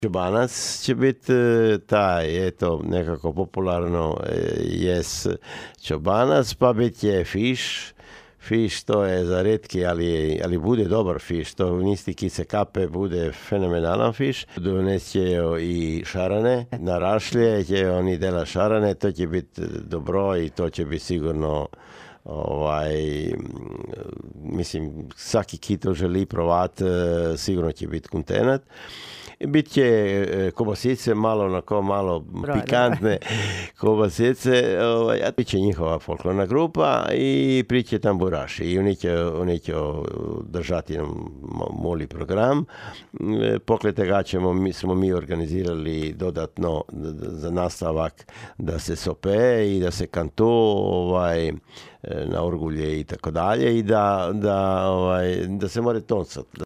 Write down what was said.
Čobanac će biti taj, eto, nekako popularno jes čobanac, pa bit će fiš. Fiš to je za retki, ali bude dobar fiš, to nisti ki se kape, bude fenomenalan fiš. Doneće i šarane, na rašlje će oni dela šarane, to će biti dobro i to će biti sigurno mislim, svaki ki to želi provat, sigurno će biti kontenat. Bit će kobasice, malo pikantne kobasice, a bit će njihova folklorna grupa i priče tamburaši. I oni će držati moli program. Pokle tega smo mi organizirali dodatno za nastavak da se sope i da se kanto na orgulje i tako dalje i da se more toncat.